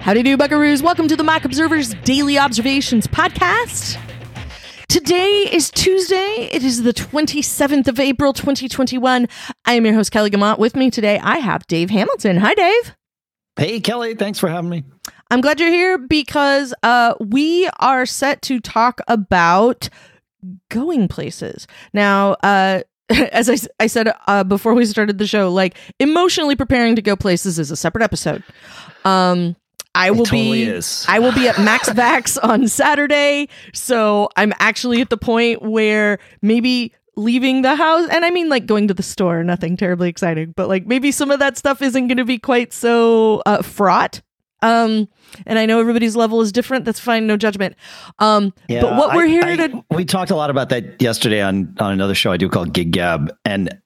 Howdy do, buckaroos. Welcome to the Mock Observer's Daily Observations podcast. Today is Tuesday. It is the 27th of April, 2021. I am your host, Kelly Guimont. With me today, I have Dave Hamilton. Hi, Dave. Hey, Kelly. Thanks for having me. I'm glad you're here because we are set to talk about going places. Now, as I said before we started the show, like emotionally preparing to go places is a separate episode. I will be at Max Vax on Saturday, so I'm actually at the point where maybe leaving the house, and I mean like going to the store, nothing terribly exciting, but like maybe some of that stuff isn't going to be quite so fraught. And I know everybody's level is different. That's fine, no judgment. But what we're here we talked a lot about that yesterday on another show I do called Gig Gab, and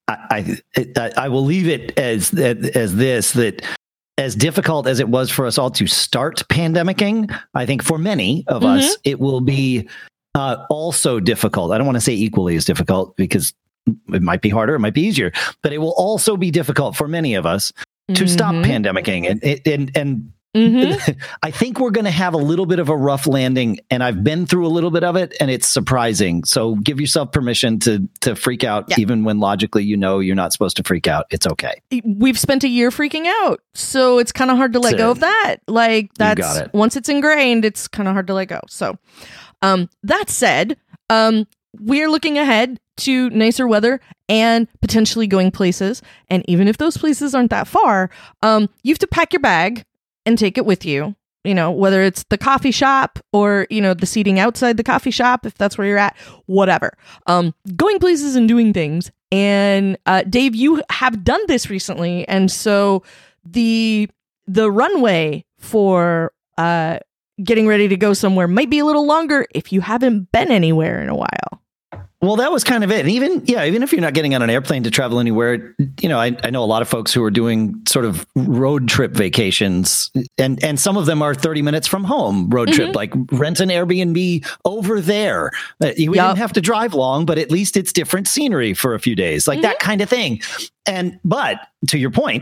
I will leave it as this, that as difficult as it was for us all to start pandemicking, I think for many of us, it will be also difficult. I don't want to say equally as difficult because it might be harder, it might be easier, but it will also be difficult for many of us to stop pandemicking. And I think we're going to have a little bit of a rough landing, and I've been through a little bit of it, and it's surprising. So give yourself permission to freak out, even when logically you know you're not supposed to freak out. It's okay. We've spent a year freaking out, so it's kind of hard to let go of that. Like that's once it's ingrained, it's kind of hard to let go. So that said, we're looking ahead to nicer weather and potentially going places. And even if those places aren't that far, you have to pack your bag and take it with you, you know, whether it's the coffee shop or, you know, the seating outside the coffee shop, if that's where you're at, whatever. Going places and doing things. And Dave, you have done this recently. And so the runway for getting ready to go somewhere might be a little longer if you haven't been anywhere in a while. Well, that was kind of it. And even if you're not getting on an airplane to travel anywhere, you know, I know a lot of folks who are doing sort of road trip vacations, and some of them are 30 minutes from home road trip, like rent an Airbnb over there. We didn't have to drive long, but at least it's different scenery for a few days, like that kind of thing. But to your point,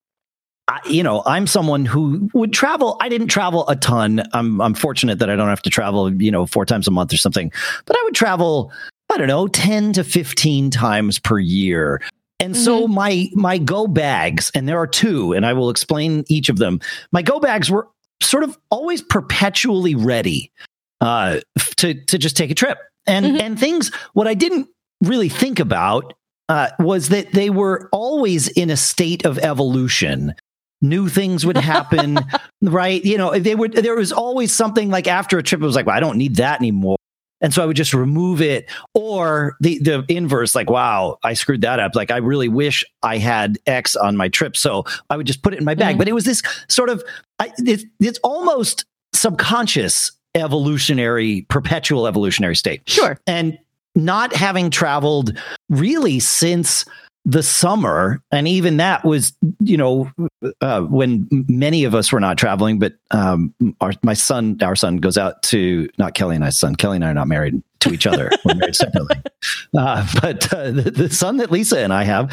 I'm someone who would travel. I didn't travel a ton. I'm fortunate that I don't have to travel, 4 times a month or something, but I would travel, I don't know, 10 to 15 times per year. And so my go bags, and there are 2, and I will explain each of them. My go bags were sort of always perpetually ready to just take a trip. And things, what I didn't really think about was that they were always in a state of evolution. New things would happen, right? There was always something like after a trip, it was like, well, I don't need that anymore. And so I would just remove it, or the inverse, like, wow, I screwed that up. Like, I really wish I had X on my trip. So I would just put it in my bag. But it was this sort of, it's almost subconscious perpetual evolutionary state. Sure. And not having traveled really since the summer, and even that was, when many of us were not traveling, but our son goes out to, not Kelly and I's son. Kelly and I are not married to each other. We're married separately. But the son that Lisa and I have,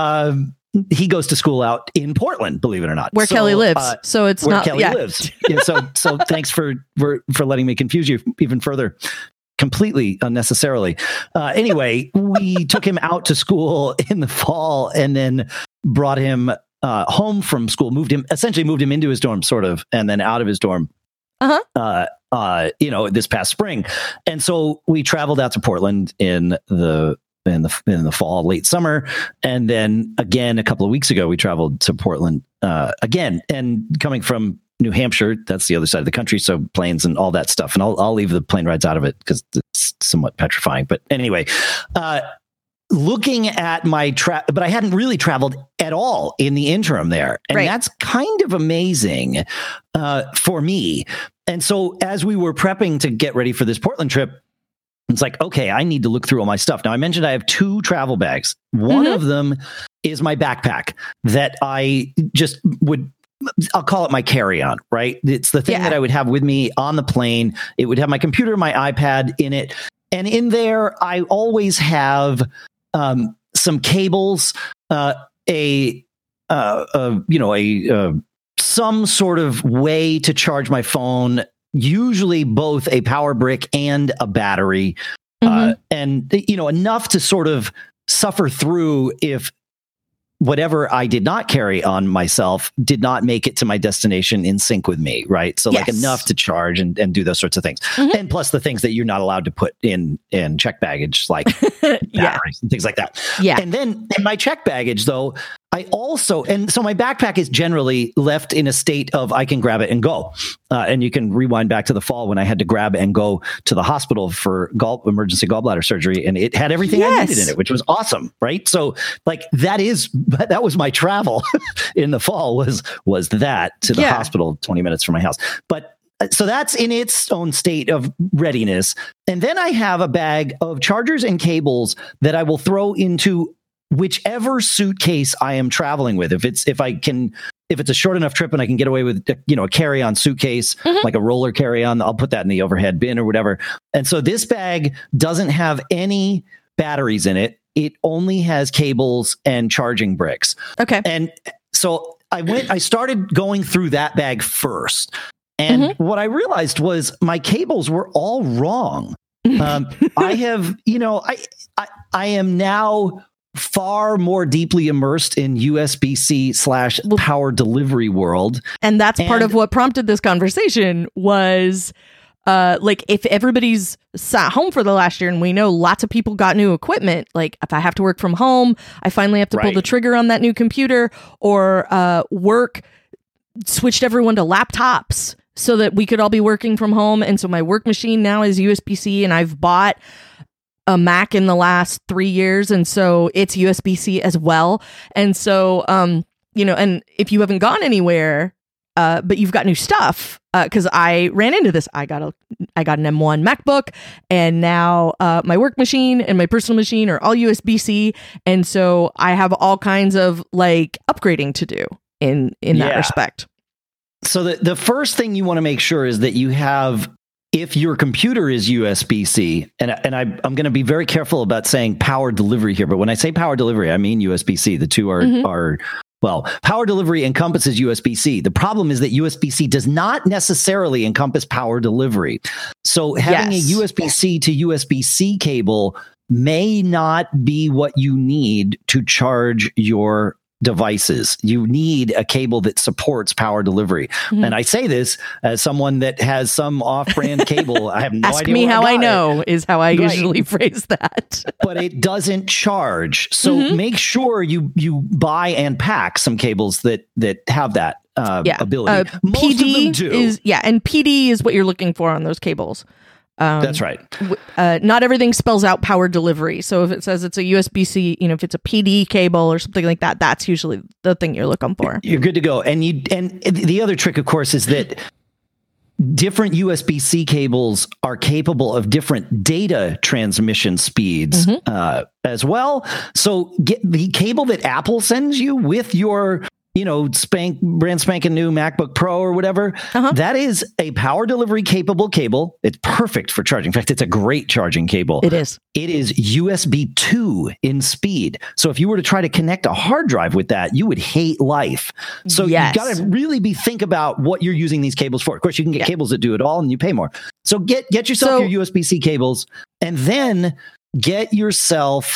he goes to school out in Portland, believe it or not, where Kelly lives. So it's where not Kelly lives. Yeah, so thanks for letting me confuse you even further. Completely unnecessarily. Anyway, we took him out to school in the fall and then brought him home from school, moved him into his dorm, sort of, and then out of his dorm, this past spring. And so we traveled out to Portland in the fall, late summer. And then again, a couple of weeks ago, we traveled to Portland again, and coming from New Hampshire, that's the other side of the country, so planes and all that stuff. And I'll leave the plane rides out of it because it's somewhat petrifying. But anyway, looking at my but I hadn't really traveled at all in the interim there. And that's kind of amazing for me. And so as we were prepping to get ready for this Portland trip, it's like, okay, I need to look through all my stuff. Now, I mentioned I have 2 travel bags. One of them is my backpack that I just I'll call it my carry-on, right? It's the thing that I would have with me on the plane. It would have my computer, my iPad in it. And in there, I always have some cables, a some sort of way to charge my phone, usually both a power brick and a battery, and enough to sort of suffer through if whatever I did not carry on myself did not make it to my destination in sync with me, right? So like enough to charge and do those sorts of things. And plus the things that you're not allowed to put in check baggage, like batteries and things like that. Yeah. And then in my check baggage, though, I also, and so my backpack is generally left in a state of I can grab it and go. And you can rewind back to the fall when I had to grab and go to the hospital for emergency gallbladder surgery, and it had everything I needed in it, which was awesome, right? So like that was my travel in the fall was that to the hospital 20 minutes from my house. But so that's in its own state of readiness. And then I have a bag of chargers and cables that I will throw into whichever suitcase I am traveling with. If it's a short enough trip and I can get away with, a carry-on suitcase, like a roller carry-on, I'll put that in the overhead bin or whatever. And so this bag doesn't have any batteries in it. It only has cables and charging bricks. Okay. And so I started going through that bag first. And what I realized was my cables were all wrong. I have, I am now far more deeply immersed in USB-C / power delivery world. And that's part of what prompted this conversation was if everybody's sat home for the last year and we know lots of people got new equipment, like if I have to work from home, I finally have to pull the trigger on that new computer, or work switched everyone to laptops so that we could all be working from home. And so my work machine now is USB-C, and I've bought a Mac in the last 3 years, and so it's USB-C as well. And so, and if you haven't gone anywhere, but you've got new stuff, because I ran into this. I got an M1 MacBook, and now my work machine and my personal machine are all USB-C, and so I have all kinds of like upgrading to do in that respect. So the first thing you want to make sure is that you have, if your computer is USB-C, and I'm going to be very careful about saying power delivery here, but when I say power delivery, I mean USB-C. The two are power delivery encompasses USB-C. The problem is that USB-C does not necessarily encompass power delivery. So having a USB-C to USB-C cable may not be what you need to charge your devices. You need a cable that supports power delivery. And I say this as someone that has some off-brand cable. I have no idea. Ask me how I know is how I usually phrase that. But it doesn't charge. So make sure you buy and pack some cables that have that ability. Most PD of them do. And PD is what you're looking for on those cables. That's right. Not everything spells out power delivery. So if it says it's a USB-C, if it's a PD cable or something like that, that's usually the thing you're looking for. You're good to go. And the other trick, of course, is that different USB-C cables are capable of different data transmission speeds as well. So get the cable that Apple sends you with your brand spanking new MacBook Pro or whatever. That is a power delivery capable cable. It's perfect for charging. In fact, it's a great charging cable. It is. It is USB 2 in speed. So if you were to try to connect a hard drive with that, you would hate life. So you got to really think about what you're using these cables for. Of course, you can get cables that do it all and you pay more. So get yourself your USB-C cables, and then get yourself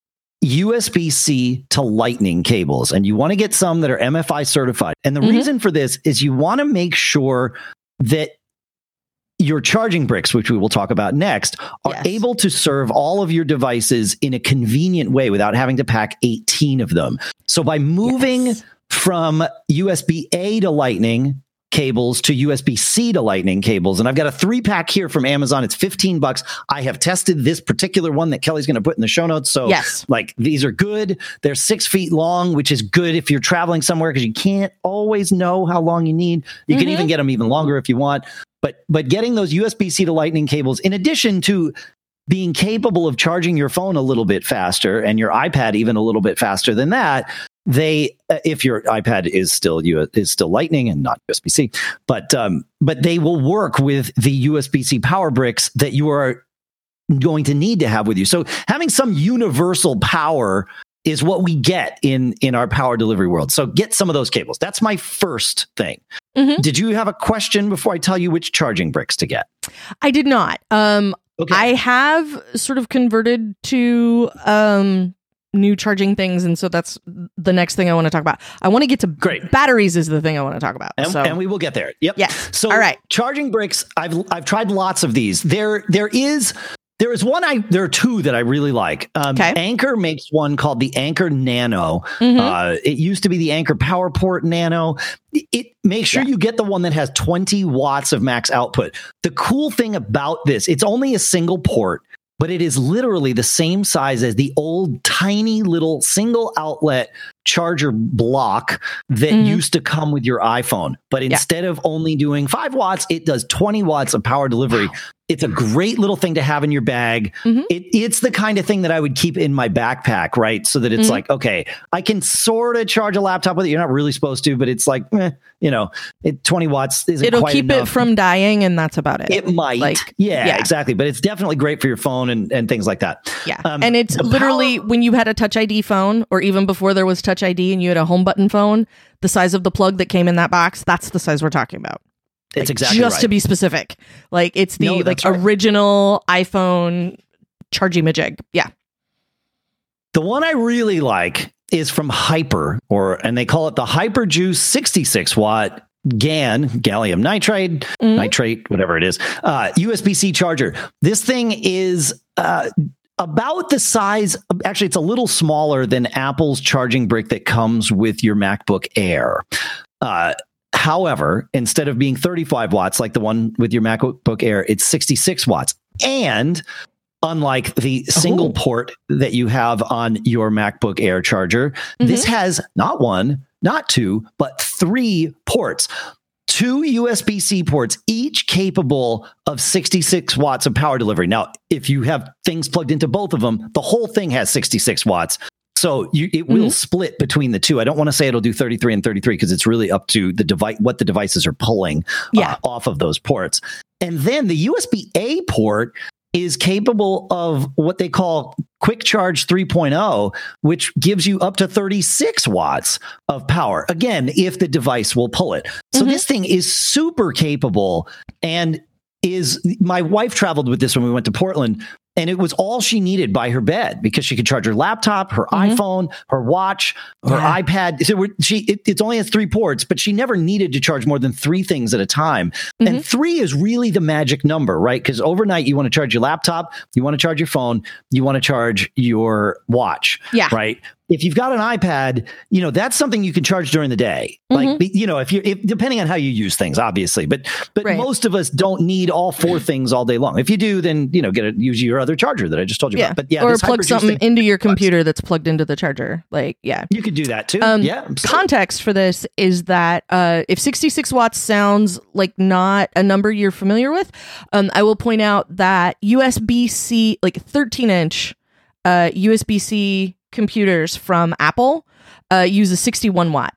USB-C to Lightning cables, and you want to get some that are MFI certified. And the reason for this is you want to make sure that your charging bricks, which we will talk about next, are able to serve all of your devices in a convenient way without having to pack 18 of them. So by moving from USB-A to Lightning cables to USB-C to Lightning cables. And I've got a 3-pack here from Amazon. It's $15. I have tested this particular one that Kelly's going to put in the show notes. So these are good. They're 6 feet long, which is good if you're traveling somewhere, because you can't always know how long you need. You can even get them even longer if you want. But getting those USB-C to Lightning cables, in addition to being capable of charging your phone a little bit faster and your iPad even a little bit faster than that, they, if your iPad is still Lightning and not USB-C, but they will work with the USB-C power bricks that you are going to need to have with you. So having some universal power is what we get in our power delivery world. So get some of those cables. That's my first thing. Mm-hmm. Did you have a question before I tell you which charging bricks to get? I did not. Okay. I have sort of converted to new charging things, and so that's the next thing I want to talk about. I want to get to batteries is the thing I want to talk about. And we will get there. Yep. Yeah. So all right. Charging bricks, I've tried lots of these. There are two that I really like. Anker makes one called the Anker Nano. Mm-hmm. It used to be the Anker PowerPort Nano. It makes sure you get the one that has 20 watts of max output. The cool thing about this, it's only a single port, but it is literally the same size as the old tiny little single outlet charger block that used to come with your iPhone. But instead of only doing 5 watts, it does 20 watts of power delivery. Wow. It's a great little thing to have in your bag. Mm-hmm. It's the kind of thing that I would keep in my backpack, right? So that it's like, okay, I can sort of charge a laptop with it. You're not really supposed to, but it's like, 20 watts isn't It'll quite keep enough. It from dying, and that's about it. It might. Yeah, exactly. But it's definitely great for your phone and things like that. Yeah. And it's literally when you had a Touch ID phone, or even before there was Touch ID and you had a home button phone, the size of the plug that came in that box, that's the size we're talking about. It's exactly just right. to be specific. Like it's the original iPhone charging majig. Yeah. The one I really like is from Hyper, and they call it the HyperJuice 66 watt GaN, gallium nitride, nitrate, whatever it is, USB-C charger. This thing is about the size, actually it's a little smaller than Apple's charging brick that comes with your MacBook Air. However, instead of being 35 watts like the one with your MacBook Air, it's 66 watts. And unlike the single port that you have on your MacBook Air charger, this has not 1, not 2, but 3 ports. 2 USB-C ports, each capable of 66 watts of power delivery. Now, if you have things plugged into both of them, the whole thing has 66 watts. So it will split between the two. I don't want to say it'll do 33 and 33 because it's really up to the device, what the devices are pulling off of those ports. And then the USB-A port is capable of what they call Quick Charge 3.0, which gives you up to 36 watts of power. Again, if the device will pull it. So this thing is super capable, and my wife traveled with this when we went to Portland. And it was all she needed by her bed because she could charge her laptop, her iPhone, her watch, her iPad. So it only has 3 ports, but she never needed to charge more than 3 things at a time. And 3 is really the magic number, right? Because overnight you want to charge your laptop, you want to charge your phone, you want to charge your watch, right? If you've got an iPad, that's something you can charge during the day. Like, if depending on how you use things, obviously, but most of us don't need all 4 things all day long. If you do, then, use your other charger that I just told you about. But or plug something into your computer that's plugged into the charger. You could do that too. Context for this is that if 66 watts sounds like not a number you're familiar with, I will point out that USB-C, like 13-inch USB-C computers from Apple use a 61 watt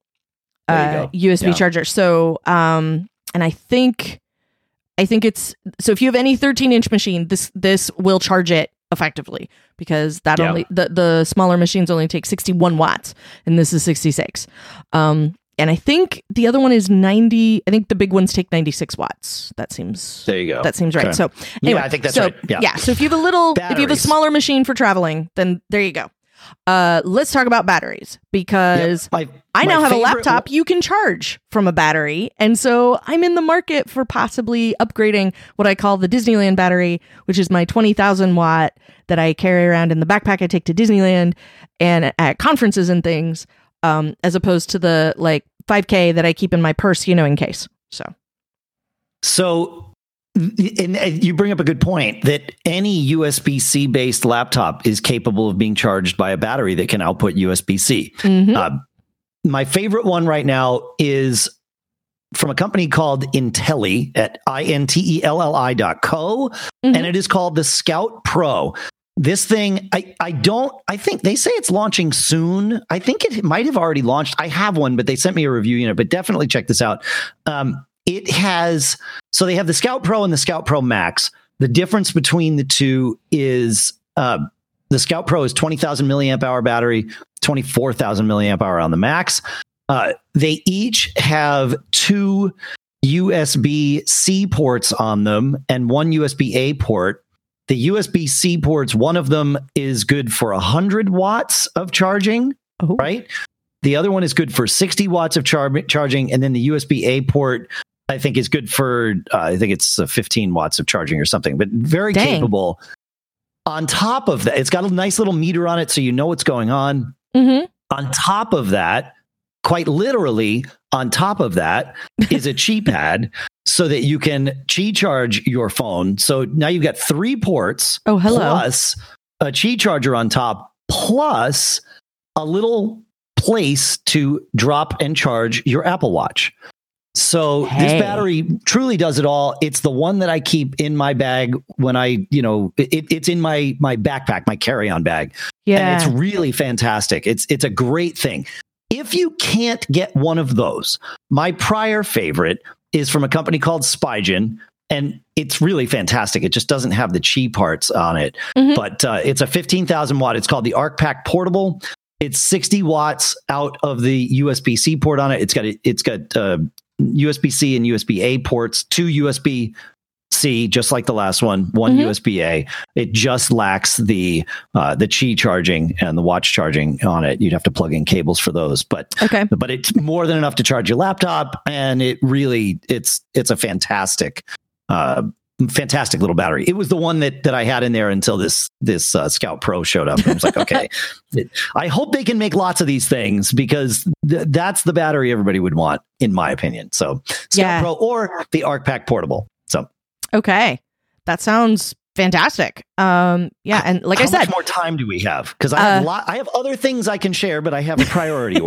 USB charger. So, and I think it's, so if you have any 13-inch machine, this will charge it effectively, because that only the smaller machines only take 61 watts, and this is 66. And I think the other one is 90. I think the big ones take 96 watts. That seems there you go. That seems right. Okay. So anyway, I think that's right. Yeah. So if you have if you have a smaller machine for traveling, then there you go. Let's talk about batteries, because I now have a laptop you can charge from a battery. And so I'm in the market for possibly upgrading what I call the Disneyland battery, which is my 20,000 watt that I carry around in the backpack I take to Disneyland and at conferences and things, as opposed to the 5K that I keep in my purse, in case. So and you bring up a good point that any USB-C based laptop is capable of being charged by a battery that can output USB-C. My favorite one right now is from a company called Intelli at INTELLI.co, and it is called the Scout Pro. This thing, I think they say it's launching soon. I think it might have already launched. I have one, but they sent me a review unit, but definitely check this out. It has, so they have the Scout Pro and the Scout Pro Max. The difference between the two is The Scout Pro is 20,000 milliamp hour battery, 24,000 milliamp hour on the Max. They each have 2 USB-C ports on them and 1 USB-A port. The USB-C ports, one of them is good for 100 watts of charging, right? The other one is good for 60 watts of charging. And then the USB-A port, I think, is good for, I think it's 15 watts of charging or something, but very capable. On top of that, it's got a nice little meter on it, so you know what's going on. Mm-hmm. On top of that, quite literally, on top of that is a Qi pad so that you can Qi charge your phone. So now you've got 3 ports plus a Qi charger on top, plus a little place to drop and charge your Apple Watch. So this battery truly does it all. It's the one that I keep in my bag when it's in my backpack, my carry-on bag. Yeah. And it's really fantastic. It's a great thing. If you can't get one of those, my prior favorite is from a company called Spigen, and it's really fantastic. It just doesn't have the Qi parts on it, but it's a 15,000 watt. It's called the ArcPack Portable. It's 60 watts out of the USB-C port on it. It's got USB-C and USB-A ports, 2 USB-C, just like the last one, 1 USB-A. It just lacks the Qi charging and the watch charging on it. You'd have to plug in cables for those, but it's more than enough to charge your laptop, and it really it's a fantastic little battery. It was the one that I had in there until this Scout Pro showed up. And I was like, okay, I hope they can make lots of these things, because that's the battery everybody would want, in my opinion. So Scout Pro or the ArcPack Portable. So okay, that sounds fantastic. And like I said, how much more time do we have? Because I have I have other things I can share, but I have a priority.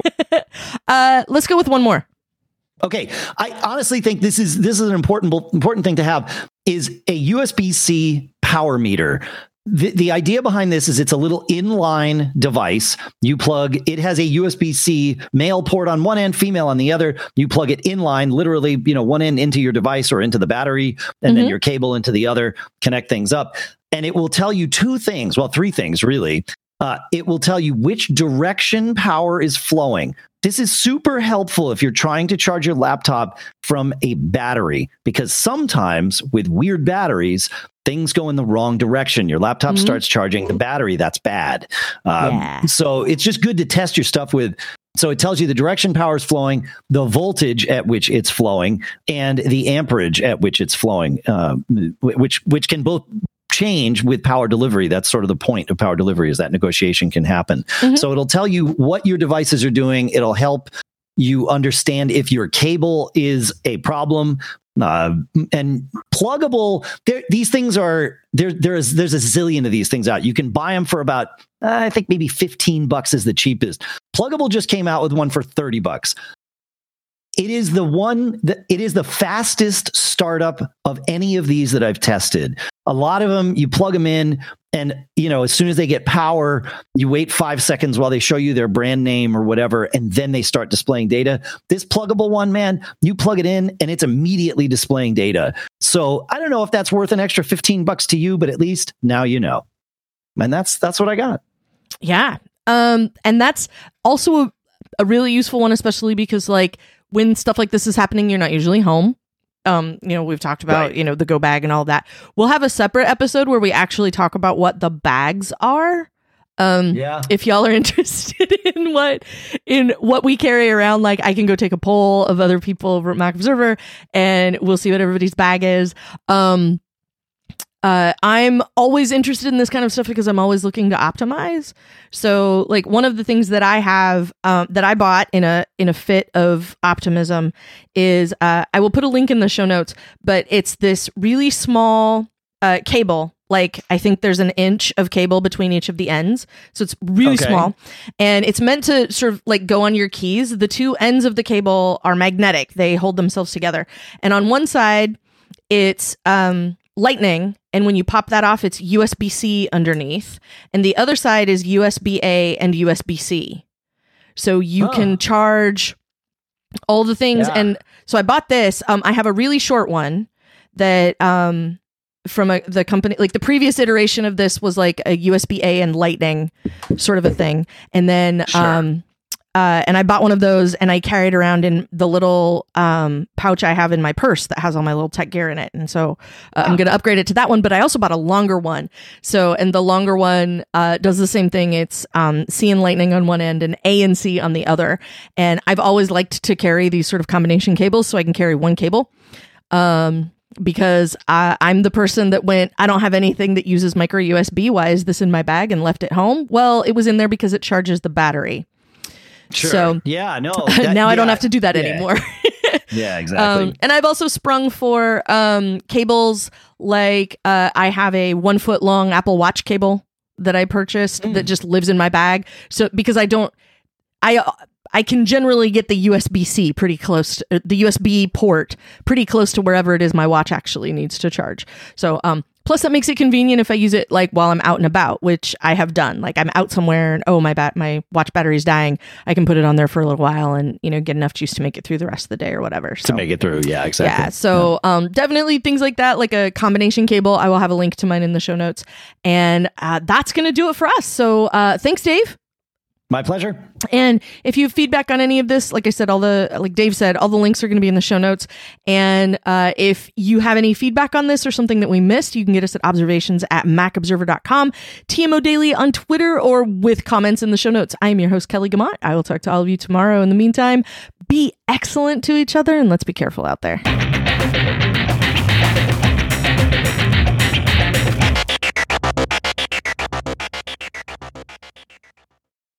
Let's go with one more. Okay, I honestly think this is an important thing to have, is a USB-C power meter. The idea behind this is it's a little inline device. It has a USB-C male port on one end, female on the other. You plug it inline, literally, one end into your device or into the battery, and then your cable into the other, connect things up. And it will tell you 3 things, really. It will tell you which direction power is flowing. This is super helpful if you're trying to charge your laptop from a battery, because sometimes with weird batteries, things go in the wrong direction. Your laptop starts charging the battery. That's bad. So it's just good to test your stuff with. So it tells you the direction power is flowing, the voltage at which it's flowing, and the amperage at which it's flowing, which can both change with power delivery. That's sort of the point of power delivery, is that negotiation can happen. So it'll tell you what your devices are doing. It'll help you understand if your cable is a problem. And pluggable, these things are there's a zillion of these things out. You can buy them for about I think maybe $15 is the cheapest. Pluggable just came out with one for $30. It is the fastest startup of any of these that I've tested. A lot of them, you plug them in, and as soon as they get power, you wait 5 seconds while they show you their brand name or whatever, and then they start displaying data. This pluggable one, man, you plug it in and it's immediately displaying data. So I don't know if that's worth an extra $15 to you, but at least now you know. And that's what I got. Yeah. And that's also a really useful one, especially because when stuff like this is happening, you're not usually home. We've talked about, the Go bag and all that. We'll have a separate episode where we actually talk about what the bags are. If y'all are interested in what we carry around, I can go take a poll of other people over at Mac Observer, and we'll see what everybody's bag is. I'm always interested in this kind of stuff because I'm always looking to optimize. So one of the things that I have, that I bought in a fit of optimism is, I will put a link in the show notes, but it's this really small, cable. I think there's an inch of cable between each of the ends. So it's really small, and it's meant to sort of go on your keys. The 2 ends of the cable are magnetic. They hold themselves together. And on one side, it's, Lightning, and when you pop that off, it's USB-C underneath, and the other side is USB-A and USB-C. So you can charge all the things. And so I bought this. I have a really short one that the company. Like the previous iteration of this was like a USB-A and Lightning sort of a thing. And then, and I bought one of those and I carried around in the little pouch I have in my purse that has all my little tech gear in it. And so I'm going to upgrade it to that one, but I also bought a longer one. So, and the longer one does the same thing. It's C and Lightning on one end and A and C on the other. And I've always liked to carry these sort of combination cables so I can carry one cable. Because I'm the person that went, I don't have anything that uses micro USB. Why is this in my bag, and left it home? Well, it was in there because it charges the battery. Sure. So yeah, no. now I don't have to do that anymore. Yeah, exactly. And I've also sprung for cables. Like I have a 1 foot long Apple Watch cable that I purchased that just lives in my bag. So because I can generally get the USB-C pretty close to, the USB port pretty close to wherever it is my watch actually needs to charge. So, plus that makes it convenient if I use it like while I'm out and about, which I have done. Like I'm out somewhere and my watch battery's dying. I can put it on there for a little while and, get enough juice to make it through the rest of the day or whatever. So, to make it through. Yeah, exactly. Yeah. So, definitely things like that, like a combination cable. I will have a link to mine in the show notes, and, that's going to do it for us. So, thanks, Dave. My pleasure. And if you have feedback on any of this, like I said, like Dave said, all the links are going to be in the show notes. And if you have any feedback on this or something that we missed, you can get us at observations@macobserver.com, TMO Daily on Twitter, or with comments in the show notes. I am your host, Kelly Guimont. I will talk to all of you tomorrow. In the meantime, be excellent to each other and let's be careful out there.